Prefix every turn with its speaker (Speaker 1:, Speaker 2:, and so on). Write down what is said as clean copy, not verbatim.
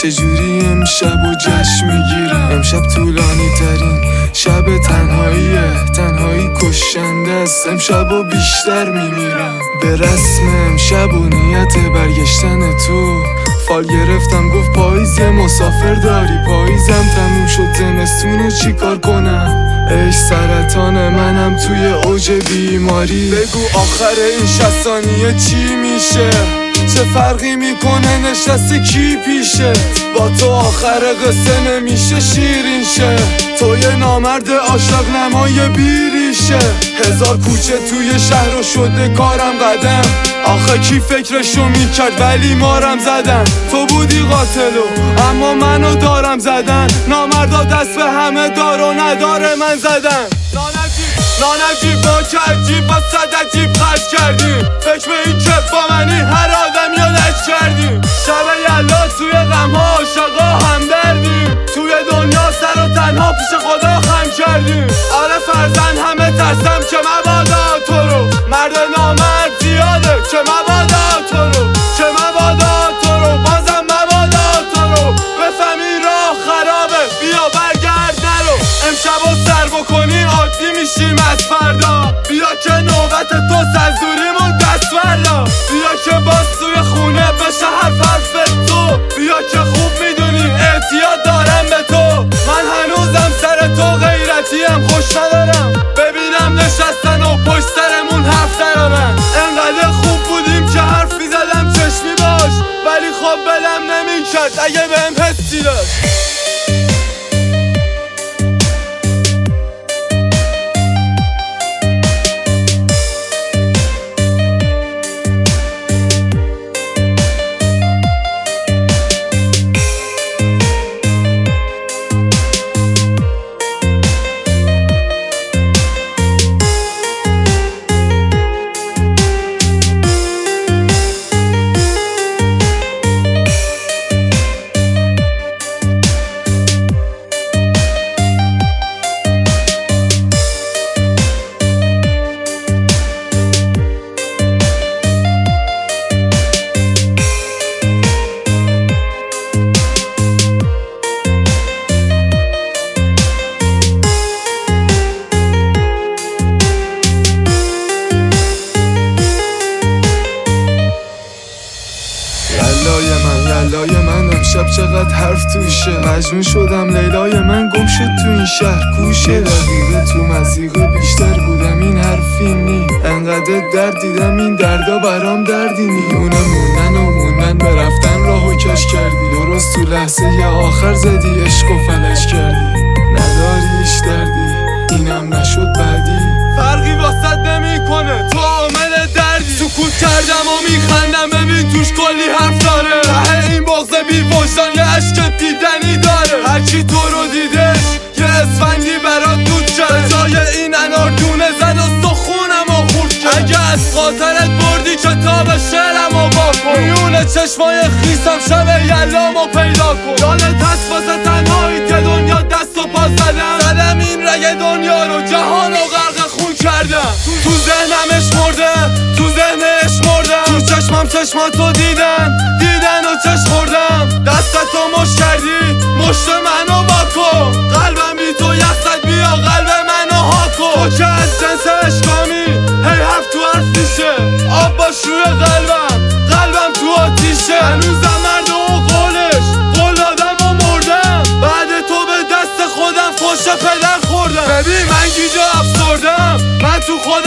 Speaker 1: چجوری امشب و جشن میگیرم. امشب طولانی ترین شب تنهاییه، تنهایی کشنده است. امشب و بیشتر میمیرم به رسم امشب و نیت برگشتن تو. فال گرفتم گفت پاییز یه مسافر داری. پاییزم تموم شد زمستونو چی کار کنم؟ ای سرطان منم توی اوج بیماری. بگو آخر این 60 ثانیه چی میشه؟ چه فرقی میکنه نشستی کی پیشه؟ با تو آخر قصه نمیشه شیرین شه. تو یه نامرد عاشق نمای بیریشه. 1000 کوچه توی شهر و شده کارم قدم. آخه کی فکرشو میکرد ولی مارم زدن. تو بودی قاتلو اما منو دارم زدن. نامردا دست به همه دار و نداره من زدن. نانجیب با که عجیب با صد عجیب خرج کردیم. فکر به این که با منی هر آدم یادش کردیم. شب یلا توی غمها عاشقا همدردیم. توی دنیا سر و تنها پیش خدا خم کردیم. آره فرزند همه ترسم که مبادا تو رو. مرد نامرد زیاده که مبادا تو رو. که مبادا تو رو بازم مبادا تو رو. بفهمی راه خرابه بیا برگرد نرو. امشب و سر بکنی عادی میشیم از فردا. بیا که نوبت تو سنزوریمون دست بردا. بیا که باز توی خونه بشه حرف تو. بیا که خوب میدونی اعتیاد دارم به تو. من هنوزم سر تو غیرتیم خوش ندارم. ببینم نشستن و پشت سرمون حرف درارن. انقدر خوب بودیم که حرف میزدم چشمی باش. ولی خب بدم نمیکرد اگه بهم حسی داشت. یلای من امشب چقدر حرف توشه. مجنون شدم لیلای من گم شد تو این شهر کوشه. دقیقه تو مزیقه بیشتر بودم این حرفی نی. انقدر درد دیدم این دردا برام دردی نی. اونه موندن به رفتن راهو کش کردی. درست تو لحظه یه آخر زدی عشق و فلش کردی. نداریش دردی اینم نشد بعدی. فرقی واسط نمیکنه تو عامل دردی. سکوت کردم و میخندم ببین توش کلی حرف داره. ته این بغض بی وجدان یه عشق دیدنی داره. هرچی تو رو دیدش یه اسفندی برات دود کرد. جای این انار دونه زد و سخونم و خورد کرد. اگه از خاطرت بردی کتاب شعرم و واکن. میونه چشمای خیسم شب یلامو پیدا کن. جانت هست واسه تنهایی که دنیا دست و پا زدم این رگ دنیا رو جهان و غرق خون کردم. تو ذهنمش مرده تو ذهنش مردم. تو چشمم چشماتو دیدن و چشم خوردم. دستتو مش کردی مشت منو باکو. قلبم بی تو یخزد بیا قلب منو هاکو. تو که از جنس اشکامی هی حرف تو حرف میشه. آب باش روی قلبم تو آتیشه. هنوزم مرد و قول دادم و مردم. بعد تو به دست خودم فوش پدر خوردم. ببین من گیجا افسردم من تو خودم